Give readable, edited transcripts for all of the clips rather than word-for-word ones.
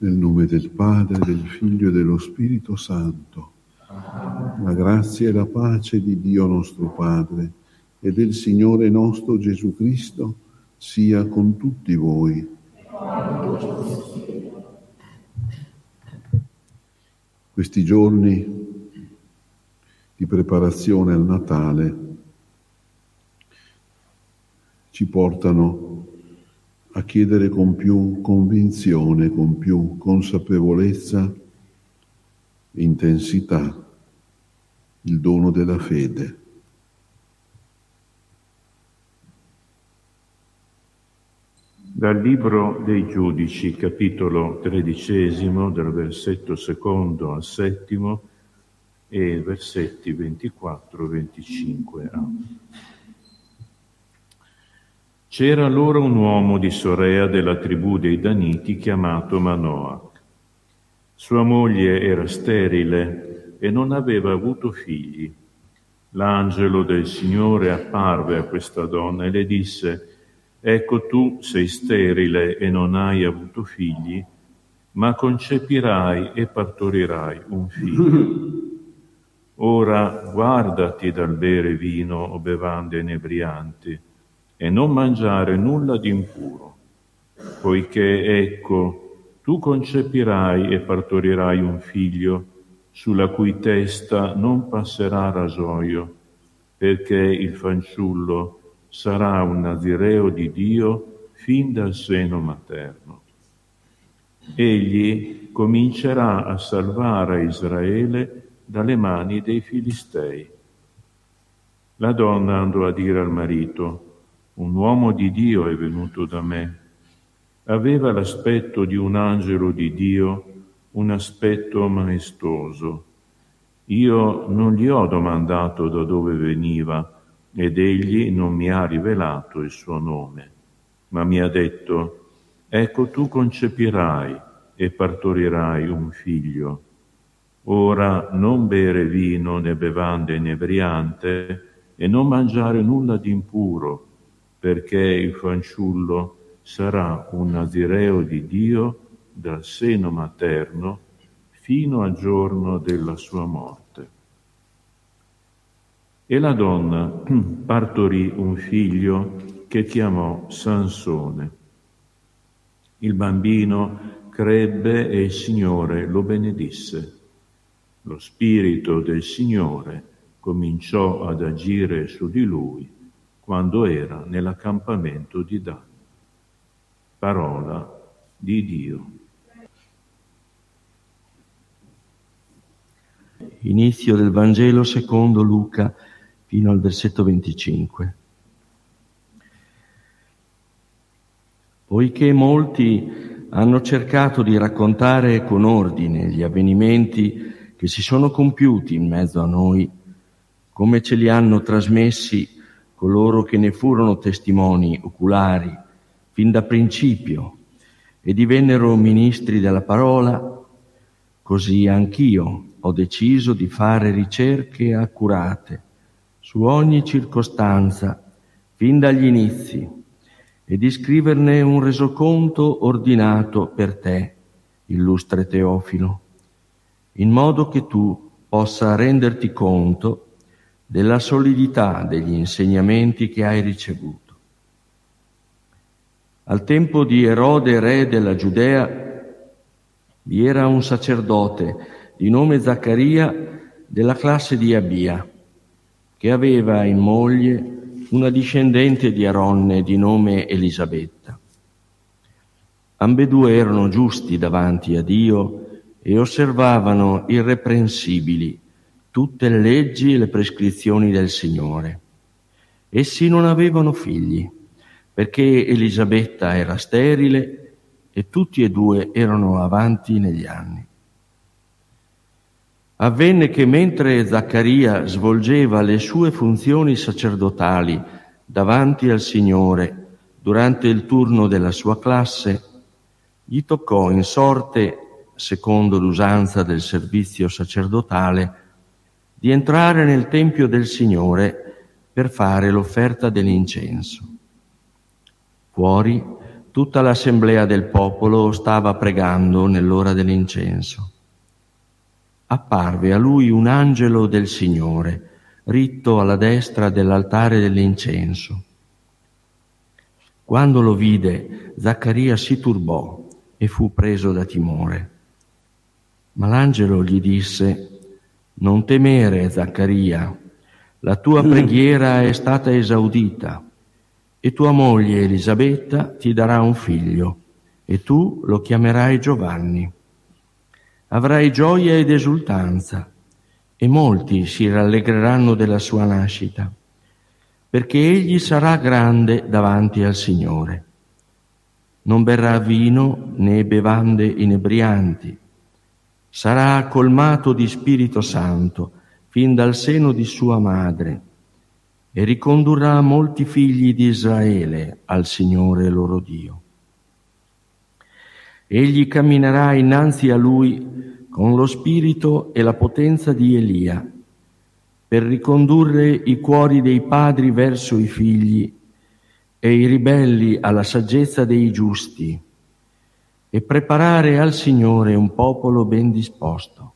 Nel nome del Padre, del Figlio e dello Spirito Santo. La grazia e la pace di Dio nostro Padre e del Signore nostro Gesù Cristo sia con tutti voi. Questi giorni di preparazione al Natale ci portano a chiedere con più convinzione, con più consapevolezza e intensità il dono della fede. Dal Libro dei Giudici, capitolo 13, dal versetto 2 al 7 e versetti 24-25a. C'era allora un uomo di Sorea della tribù dei Daniti chiamato Manoach. Sua moglie era sterile e non aveva avuto figli. L'angelo del Signore apparve a questa donna e le disse: «Ecco, tu sei sterile e non hai avuto figli, ma concepirai e partorirai un figlio. Ora guardati dal bere vino o bevande inebrianti e non mangiare nulla di impuro, poiché, ecco, tu concepirai e partorirai un figlio sulla cui testa non passerà rasoio, perché il fanciullo sarà un nazireo di Dio fin dal seno materno. Egli comincerà a salvare Israele dalle mani dei Filistei». La donna andò a dire al marito: «Un uomo di Dio è venuto da me. Aveva l'aspetto di un angelo di Dio, un aspetto maestoso. Io non gli ho domandato da dove veniva ed egli non mi ha rivelato il suo nome, ma mi ha detto: ecco, tu concepirai e partorirai un figlio. Ora non bere vino né bevande inebriante e non mangiare nulla di impuro, perché il fanciullo sarà un nazireo di Dio dal seno materno fino al giorno della sua morte». E la donna partorì un figlio che chiamò Sansone. Il bambino crebbe e il Signore lo benedisse. Lo Spirito del Signore cominciò ad agire su di lui quando era nell'accampamento di Dan. Parola di Dio. Inizio del Vangelo secondo Luca fino al versetto 25. Poiché molti hanno cercato di raccontare con ordine gli avvenimenti che si sono compiuti in mezzo a noi, come ce li hanno trasmessi coloro che ne furono testimoni oculari fin da principio e divennero ministri della parola, così anch'io ho deciso di fare ricerche accurate su ogni circostanza fin dagli inizi e di scriverne un resoconto ordinato per te, illustre Teofilo, in modo che tu possa renderti conto della solidità degli insegnamenti che hai ricevuto. Al tempo di Erode, re della Giudea, vi era un sacerdote di nome Zaccaria della classe di Abia, che aveva in moglie una discendente di Aronne di nome Elisabetta. Ambedue erano giusti davanti a Dio e osservavano irreprensibili tutte le leggi e le prescrizioni del Signore. Essi non avevano figli, perché Elisabetta era sterile e tutti e due erano avanti negli anni. Avvenne che mentre Zaccaria svolgeva le sue funzioni sacerdotali davanti al Signore durante il turno della sua classe, gli toccò in sorte, secondo l'usanza del servizio sacerdotale, di entrare nel Tempio del Signore per fare l'offerta dell'incenso. Fuori tutta l'assemblea del popolo stava pregando nell'ora dell'incenso. Apparve a lui un angelo del Signore, ritto alla destra dell'altare dell'incenso. Quando lo vide, Zaccaria si turbò e fu preso da timore. Ma l'angelo gli disse: «Non temere, Zaccaria, la tua preghiera è stata esaudita, e tua moglie Elisabetta ti darà un figlio, e tu lo chiamerai Giovanni. Avrai gioia ed esultanza, e molti si rallegreranno della sua nascita, perché egli sarà grande davanti al Signore. Non berrà vino né bevande inebrianti. Sarà colmato di Spirito Santo fin dal seno di sua madre e ricondurrà molti figli di Israele al Signore loro Dio. Egli camminerà innanzi a lui con lo spirito e la potenza di Elia, per ricondurre i cuori dei padri verso i figli e i ribelli alla saggezza dei giusti, e preparare al Signore un popolo ben disposto.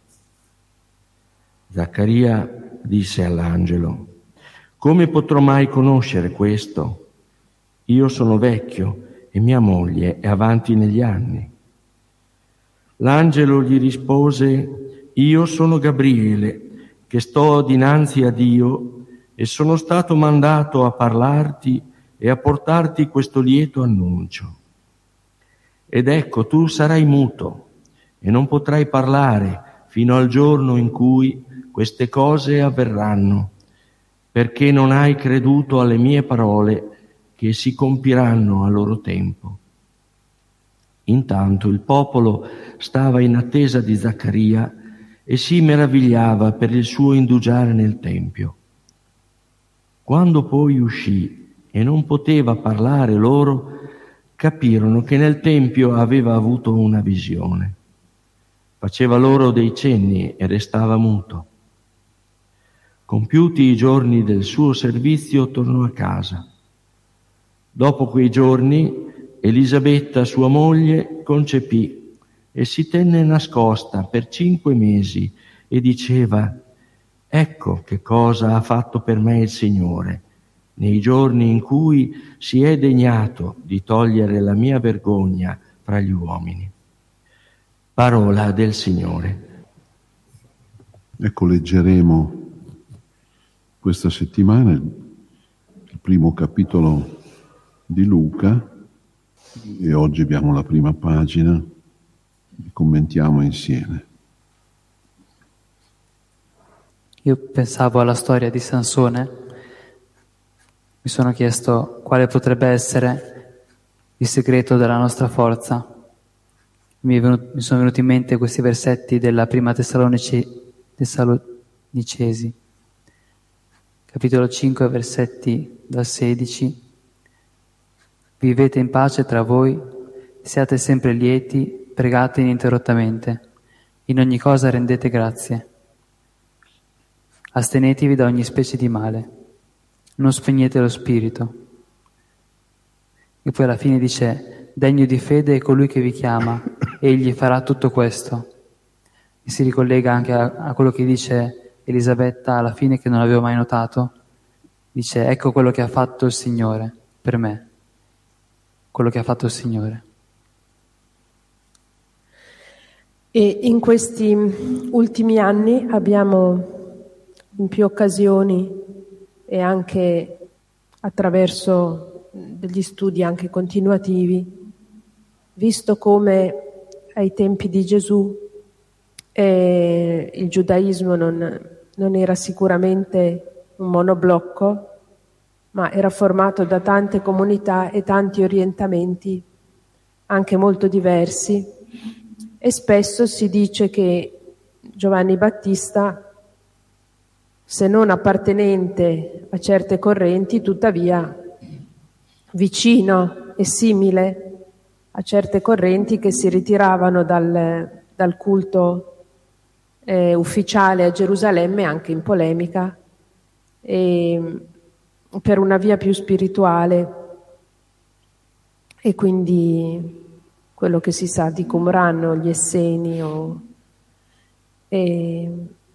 Zaccaria disse all'angelo: «Come potrò mai conoscere questo? Io sono vecchio e mia moglie è avanti negli anni». L'angelo gli rispose: «Io sono Gabriele, che sto dinanzi a Dio, e sono stato mandato a parlarti e a portarti questo lieto annuncio. Ed ecco, tu sarai muto e non potrai parlare fino al giorno in cui queste cose avverranno, perché non hai creduto alle mie parole che si compiranno a loro tempo». Intanto il popolo stava in attesa di Zaccaria e si meravigliava per il suo indugiare nel Tempio. Quando poi uscì e non poteva parlare loro, capirono che nel Tempio aveva avuto una visione. Faceva loro dei cenni e restava muto. Compiuti i giorni del suo servizio, tornò a casa. Dopo quei giorni, Elisabetta, sua moglie, concepì e si tenne nascosta per 5 mesi e diceva: «Ecco che cosa ha fatto per me il Signore, nei giorni in cui si è degnato di togliere la mia vergogna fra gli uomini». Parola del Signore. Ecco, leggeremo questa settimana il primo capitolo di Luca e oggi abbiamo la prima pagina e commentiamo insieme. Io pensavo alla storia di Sansone, mi sono chiesto quale potrebbe essere il segreto della nostra forza. Mi sono venuti in mente questi versetti della prima Tessalonicesi, capitolo 5, versetti dal 16. Vivete in pace tra voi, siate sempre lieti, pregate ininterrottamente. In ogni cosa rendete grazie. Astenetevi da ogni specie di male. Non spegnete lo spirito. E poi alla fine dice: degno di fede è colui che vi chiama, egli farà tutto questo. E si ricollega anche a quello che dice Elisabetta alla fine, che non avevo mai notato. Dice: ecco quello che ha fatto il Signore per me. Quello che ha fatto il Signore. E in questi ultimi anni abbiamo in più occasioni e anche attraverso degli studi anche continuativi visto come ai tempi di Gesù il giudaismo non era sicuramente un monoblocco, ma era formato da tante comunità e tanti orientamenti anche molto diversi, e spesso si dice che Giovanni Battista, se non appartenente a certe correnti, tuttavia vicino e simile a certe correnti che si ritiravano dal culto ufficiale a Gerusalemme, anche in polemica, per una via più spirituale. e quindi quello che si sa di Qumran, gli Esseni. E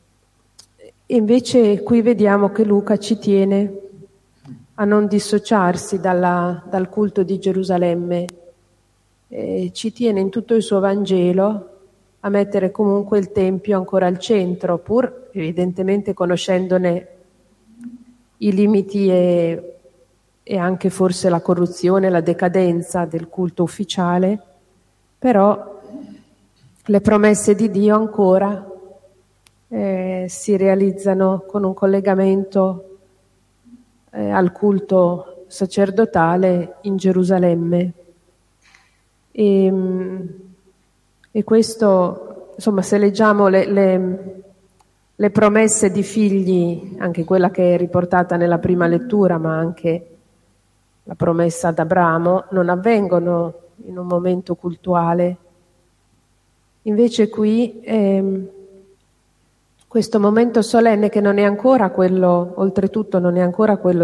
invece qui vediamo che Luca ci tiene a non dissociarsi dal culto di Gerusalemme, ci tiene in tutto il suo Vangelo a mettere comunque il Tempio ancora al centro, pur evidentemente conoscendone i limiti e anche forse la corruzione, la decadenza del culto ufficiale, però le promesse di Dio ancora si realizzano con un collegamento al culto sacerdotale in Gerusalemme. E questo, insomma, se leggiamo le promesse di figli, anche quella che è riportata nella prima lettura, ma anche la promessa ad Abramo, non avvengono in un momento cultuale. Invece qui questo momento solenne, che non è ancora quello, oltretutto non è ancora quello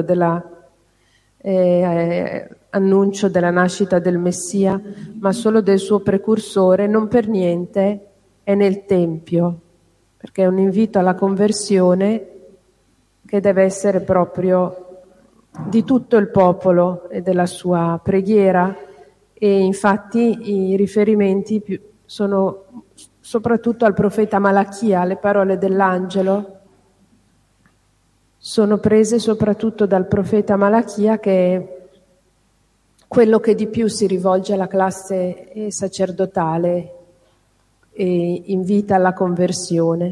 dell'annuncio della nascita del Messia, ma solo del suo precursore, non per niente è nel Tempio, perché è un invito alla conversione che deve essere proprio di tutto il popolo e della sua preghiera, e infatti i riferimenti sono soprattutto al profeta Malachia. Le parole dell'angelo sono prese soprattutto dal profeta Malachia, che è quello che di più si rivolge alla classe sacerdotale e invita alla conversione.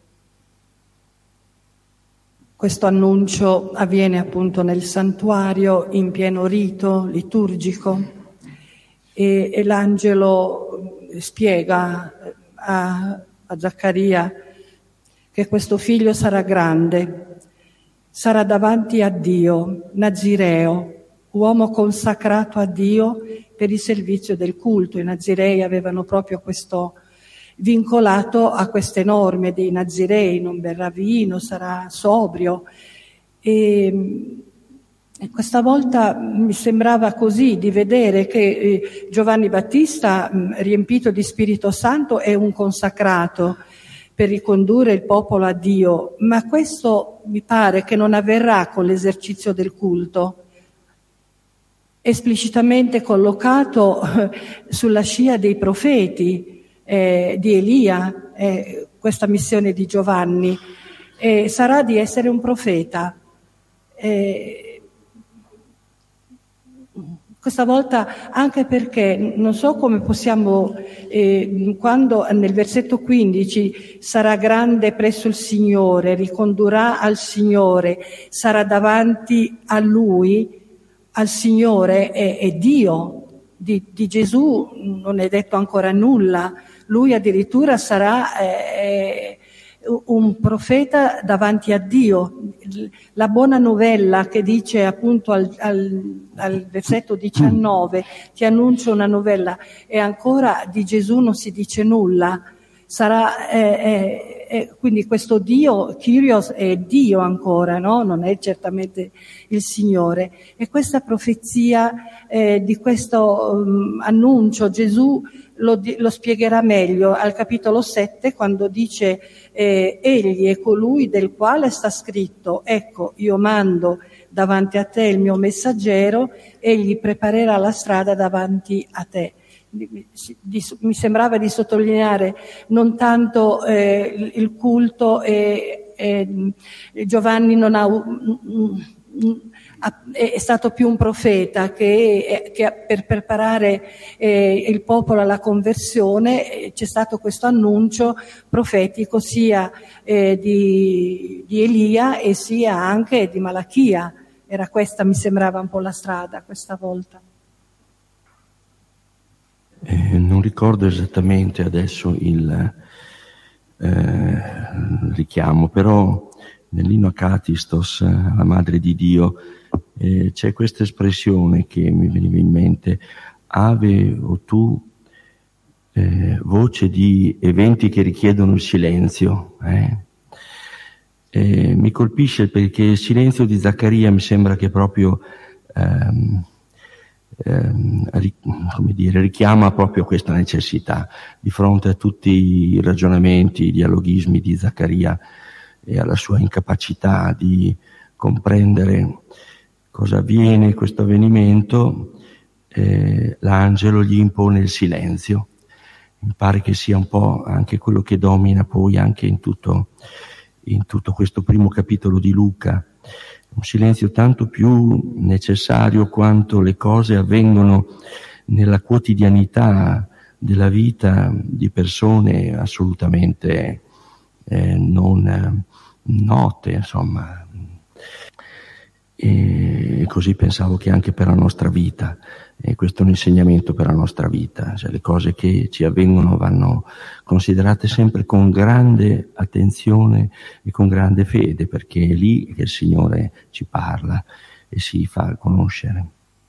Questo annuncio avviene appunto nel santuario in pieno rito liturgico e l'angelo spiega a Zaccaria che questo figlio sarà grande, sarà davanti a Dio, nazireo, uomo consacrato a Dio per il servizio del culto. I nazirei avevano proprio questo vincolato a queste norme dei nazirei: non berrà vino, sarà sobrio. E questa volta mi sembrava così di vedere che Giovanni Battista, riempito di Spirito Santo, è un consacrato per ricondurre il popolo a Dio, ma questo mi pare che non avverrà con l'esercizio del culto. Esplicitamente collocato sulla scia dei profeti, di Elia, questa missione di Giovanni, sarà di essere un profeta. Questa volta anche perché non so come possiamo, quando nel versetto 15 sarà grande presso il Signore, ricondurrà al Signore, sarà davanti a Lui, al Signore, è Dio. Di Gesù non è detto ancora nulla. Lui addirittura sarà un profeta davanti a Dio. La buona novella che dice appunto al versetto 19, ti annuncio una novella, e ancora di Gesù non si dice nulla. Sarà quindi questo Dio, Kyrios, è Dio ancora, no? Non è certamente il Signore. E questa profezia di questo annuncio Gesù lo spiegherà meglio al capitolo 7, quando dice egli è colui del quale sta scritto: ecco, io mando davanti a te il mio messaggero, egli preparerà la strada davanti a te. Mi sembrava di sottolineare non tanto il culto, Giovanni non è stato più un profeta che per preparare il popolo alla conversione. C'è stato questo annuncio profetico sia di Elia e sia anche di Malachia. Era questa, mi sembrava, un po' la strada questa volta. Non ricordo esattamente adesso il richiamo, però nell'inno Acatistos, la Madre di Dio, c'è questa espressione che mi veniva in mente: ave o tu, voce di eventi che richiedono il silenzio. Mi colpisce perché il silenzio di Zaccaria mi sembra che proprio richiama proprio questa necessità di fronte a tutti i ragionamenti, i dialoghismi di Zaccaria e alla sua incapacità di comprendere cosa avviene in questo avvenimento. L'angelo gli impone il silenzio. Mi pare che sia un po' anche quello che domina poi anche in tutto questo primo capitolo di Luca. Un silenzio tanto più necessario quanto le cose avvengono nella quotidianità della vita di persone assolutamente non note, insomma. E così pensavo che anche per la nostra vita, e questo è un insegnamento per la nostra vita, cioè le cose che ci avvengono vanno considerate sempre con grande attenzione e con grande fede, perché è lì che il Signore ci parla e si fa conoscere.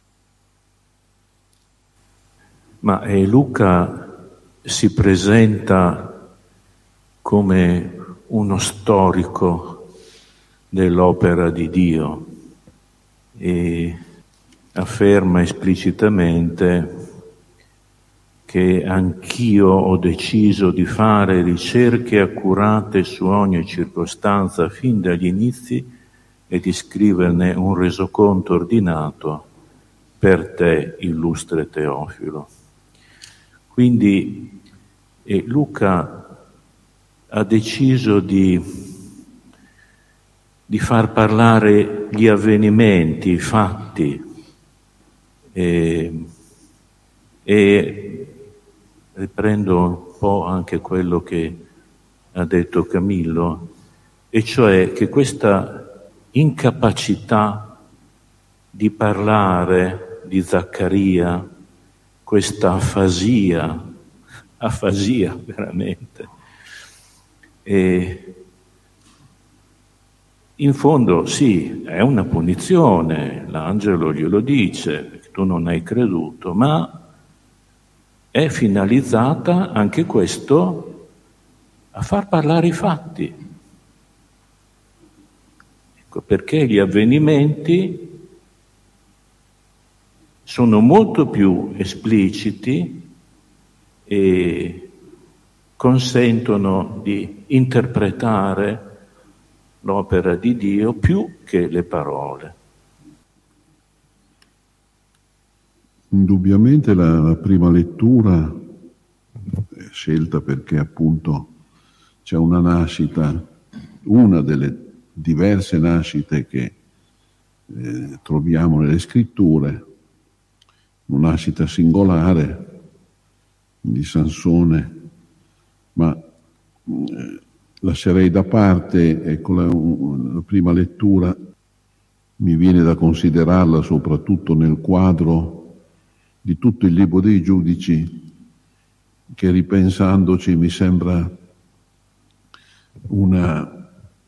Ma Luca si presenta come uno storico dell'opera di Dio e afferma esplicitamente che anch'io ho deciso di fare ricerche accurate su ogni circostanza fin dagli inizi e di scriverne un resoconto ordinato per te, illustre Teofilo. Quindi Luca ha deciso di far parlare gli avvenimenti, i fatti, e riprendo un po' anche quello che ha detto Camillo, e cioè che questa incapacità di parlare di Zaccaria, questa afasia veramente, in fondo sì, è una punizione, l'angelo glielo dice, perché tu non hai creduto, ma è finalizzata anche questo a far parlare i fatti. Ecco, perché gli avvenimenti sono molto più espliciti e consentono di interpretare l'opera di Dio più che le parole. Indubbiamente la prima lettura è scelta perché appunto c'è una nascita, una delle diverse nascite che troviamo nelle scritture, una nascita singolare di Sansone, ma lascerei da parte, ecco, la prima lettura mi viene da considerarla soprattutto nel quadro di tutto il libro dei Giudici, che ripensandoci mi sembra un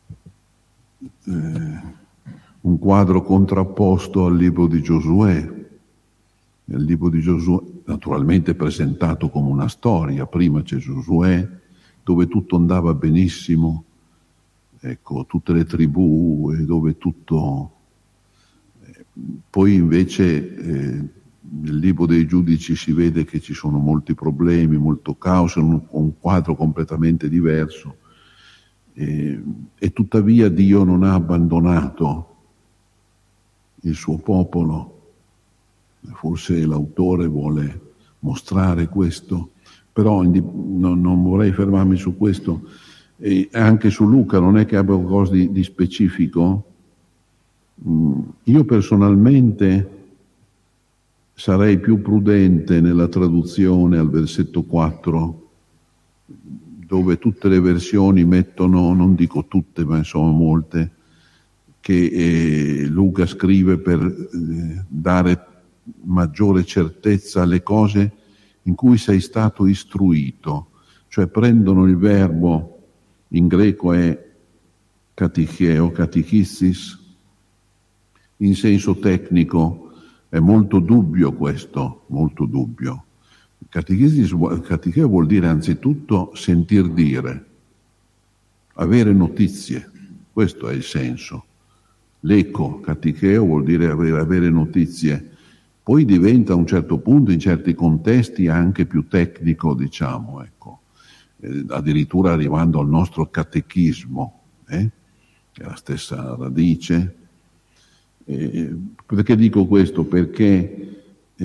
quadro contrapposto al libro di Giosuè. Nel libro di Giosuè, naturalmente presentato come una storia, prima c'è Giosuè, dove tutto andava benissimo, ecco, tutte le tribù, e dove tutto... Poi invece nel libro dei Giudici si vede che ci sono molti problemi, molto caos, un quadro completamente diverso, e tuttavia Dio non ha abbandonato il suo popolo. Forse l'autore vuole mostrare questo, però non vorrei fermarmi su questo. E anche su Luca non è che abbia qualcosa di specifico. Io personalmente sarei più prudente nella traduzione al versetto 4, dove tutte le versioni mettono, non dico tutte, ma insomma molte, che Luca scrive per dare maggiore certezza alle cose in cui sei stato istruito, cioè prendono il verbo, in greco è catecheo, catechissis, in senso tecnico è molto dubbio questo, molto dubbio. Catecheo vuol dire anzitutto sentir dire, avere notizie, questo è il senso. L'eco, catecheo, vuol dire avere notizie. Poi diventa a un certo punto, in certi contesti, anche più tecnico, diciamo, ecco. Addirittura arrivando al nostro catechismo, che è la stessa radice. Perché dico questo? Perché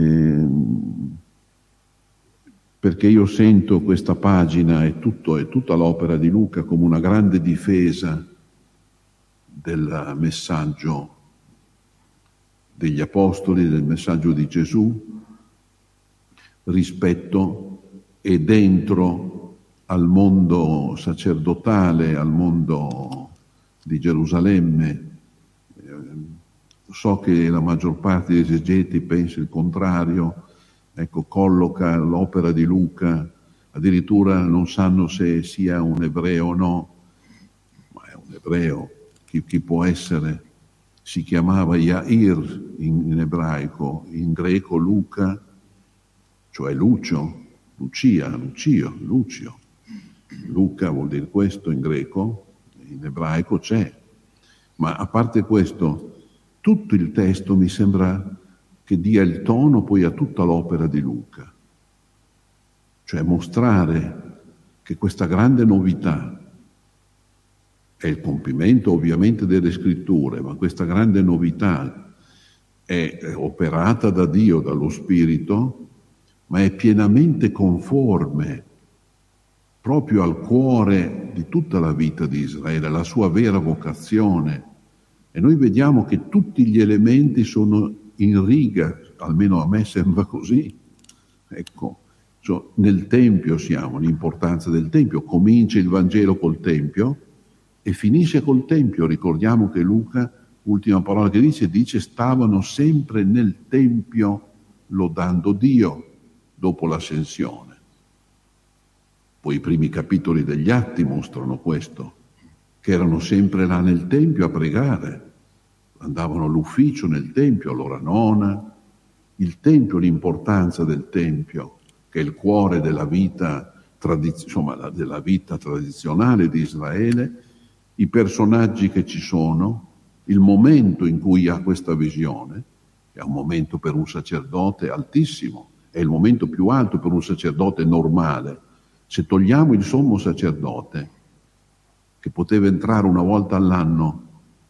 io sento questa pagina e tutta l'opera di Luca come una grande difesa del messaggio degli Apostoli, del messaggio di Gesù, rispetto e dentro al mondo sacerdotale, al mondo di Gerusalemme. So che la maggior parte degli esegeti pensa il contrario, ecco, colloca l'opera di Luca, addirittura non sanno se sia un ebreo o no, ma è un ebreo, chi può essere? Si chiamava Yair in ebraico, in greco Luca, cioè Lucio, Lucio. Luca vuol dire questo in greco, in ebraico c'è. Ma a parte questo, tutto il testo mi sembra che dia il tono poi a tutta l'opera di Luca. Cioè mostrare che questa grande novità è il compimento ovviamente delle scritture, ma questa grande novità è operata da Dio, dallo Spirito, ma è pienamente conforme proprio al cuore di tutta la vita di Israele, la sua vera vocazione. E noi vediamo che tutti gli elementi sono in riga, almeno a me sembra così. Ecco, nel Tempio siamo, l'importanza del Tempio. Comincia il Vangelo col Tempio e finisce col Tempio. Ricordiamo che Luca, ultima parola che dice stavano sempre nel Tempio lodando Dio dopo l'ascensione. Poi i primi capitoli degli Atti mostrano questo, che erano sempre là nel Tempio a pregare, andavano all'ufficio nel Tempio, all'ora nona. Il Tempio, l'importanza del Tempio, che è il cuore della vita, della vita tradizionale di Israele, i personaggi che ci sono, il momento in cui ha questa visione, che è un momento per un sacerdote altissimo, è il momento più alto per un sacerdote normale. Se togliamo il sommo sacerdote, che poteva entrare una volta all'anno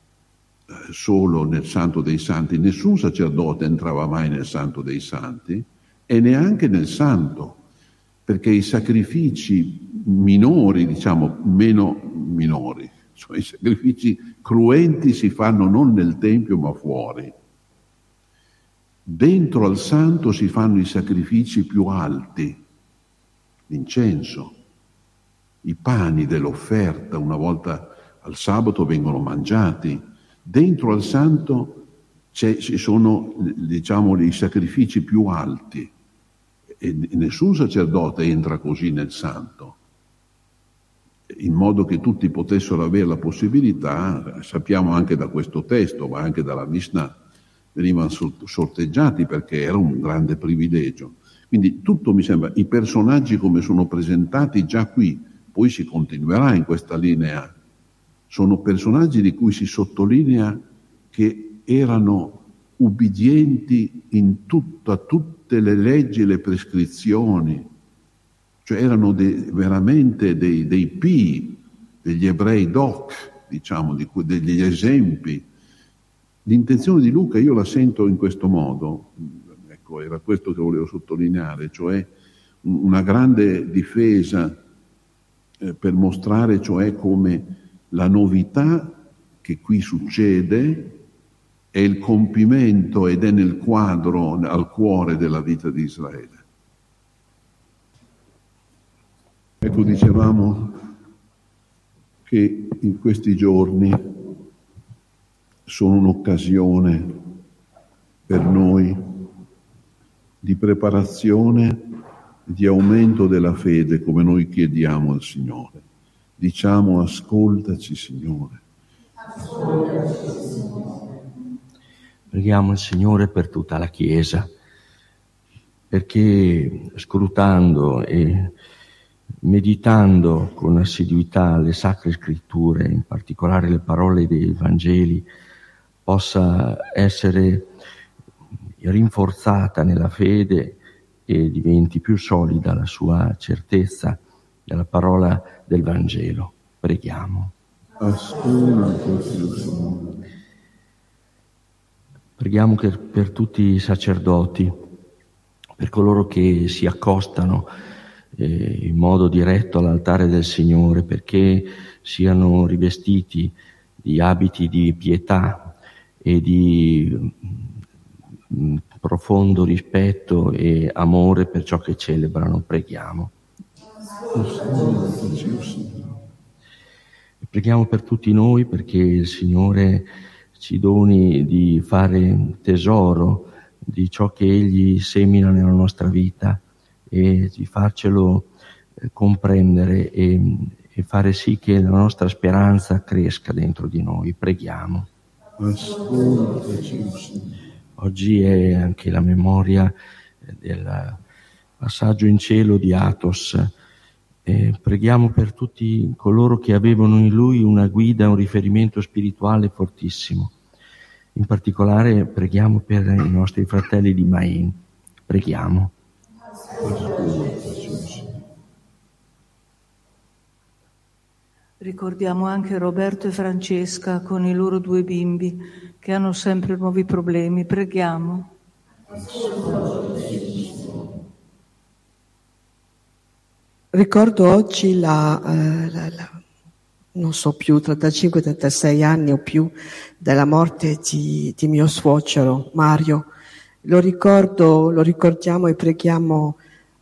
solo nel Santo dei Santi, nessun sacerdote entrava mai nel Santo dei Santi e neanche nel Santo, perché i sacrifici minori, meno minori, cioè i sacrifici cruenti si fanno non nel Tempio ma fuori. Dentro al Santo si fanno i sacrifici più alti, l'incenso, i pani dell'offerta una volta al sabato vengono mangiati. Dentro al Santo ci sono, i sacrifici più alti e nessun sacerdote entra così nel Santo, in modo che tutti potessero avere la possibilità. Sappiamo anche da questo testo, ma anche dalla Mishnah, venivano sorteggiati perché era un grande privilegio. Quindi tutto mi sembra, i personaggi come sono presentati già qui, poi si continuerà in questa linea, sono personaggi di cui si sottolinea che erano ubbidienti in tutte le leggi e le prescrizioni, cioè erano veramente dei pii, degli ebrei doc, degli esempi. L'intenzione di Luca io la sento in questo modo, ecco, era questo che volevo sottolineare, cioè una grande difesa per mostrare cioè come la novità che qui succede è il compimento ed è nel quadro, al cuore della vita di Israele. Ecco, dicevamo che in questi giorni sono un'occasione per noi di preparazione, di aumento della fede, come noi chiediamo al Signore. Diciamo: ascoltaci, Signore. Ascoltaci, Signore. Preghiamo il Signore per tutta la Chiesa, perché scrutando e meditando con assiduità le Sacre Scritture, in particolare le parole dei Vangeli, possa essere rinforzata nella fede e diventi più solida la sua certezza della parola del Vangelo. Preghiamo. Ascoltaci, o Signore. Preghiamo per tutti i sacerdoti, per coloro che si accostano in modo diretto all'altare del Signore, perché siano rivestiti di abiti di pietà e di profondo rispetto e amore per ciò che celebrano. Preghiamo. Ascoltaci, o Signore. Preghiamo per tutti noi, perché il Signore ci doni di fare tesoro di ciò che Egli semina nella nostra vita e di farcelo comprendere e fare sì che la nostra speranza cresca dentro di noi. Preghiamo. Ascoltaci, o Signore. Oggi è anche la memoria del passaggio in cielo di Athos. Preghiamo per tutti coloro che avevano in lui una guida, un riferimento spirituale fortissimo. In particolare preghiamo per i nostri fratelli di Maine. Preghiamo. Ascoltaci, o Signore. Ricordiamo anche Roberto e Francesca con i loro 2 bimbi che hanno sempre nuovi problemi. Preghiamo. Ricordo oggi non so più, 35-36 anni o più dalla morte di mio suocero Mario. Lo ricordiamo e preghiamo,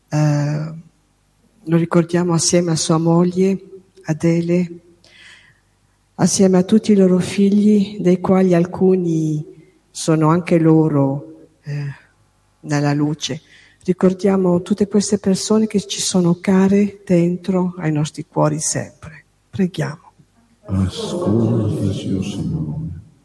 lo ricordiamo assieme a sua moglie Adele, assieme a tutti i loro figli, dei quali alcuni sono anche loro nella luce. Ricordiamo tutte queste persone che ci sono care dentro ai nostri cuori sempre. Preghiamo. Ascoltaci, o Signore.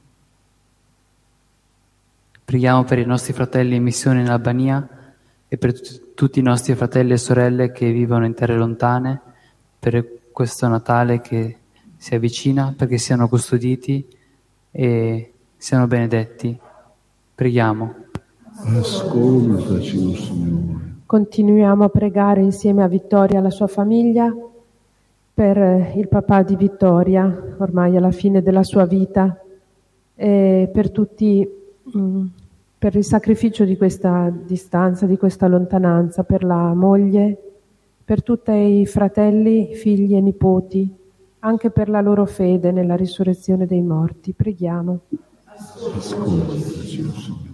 Preghiamo per i nostri fratelli in missione in Albania e per tutti i nostri fratelli e sorelle che vivono in terre lontane, per questo Natale che si avvicina, perché siano custoditi e siano benedetti. Preghiamo. Ascoltaci, o Signore. Continuiamo a pregare insieme a Vittoria e alla sua famiglia per il papà di Vittoria, ormai alla fine della sua vita, e per tutti, per il sacrificio di questa distanza, di questa lontananza, per la moglie, per tutti i fratelli, figli e nipoti, anche per la loro fede nella risurrezione dei morti. Preghiamo. Ascoltaci, o Signore.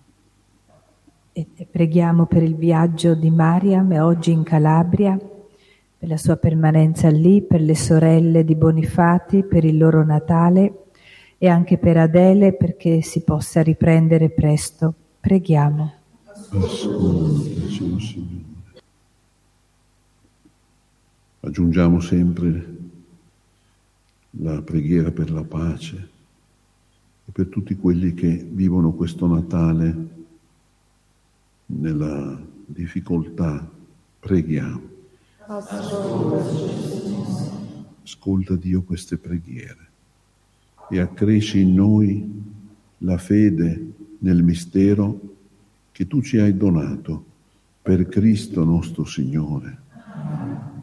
E preghiamo per il viaggio di Mariam oggi in Calabria, per la sua permanenza lì, per le sorelle di Bonifati, per il loro Natale e anche per Adele, perché si possa riprendere presto. Preghiamo. Ascoltaci, o Signore. Aggiungiamo sempre la preghiera per la pace e per tutti quelli che vivono questo Natale nella difficoltà. Preghiamo. Ascolta, Dio, queste preghiere e accresci in noi la fede nel mistero che tu ci hai donato per Cristo nostro Signore.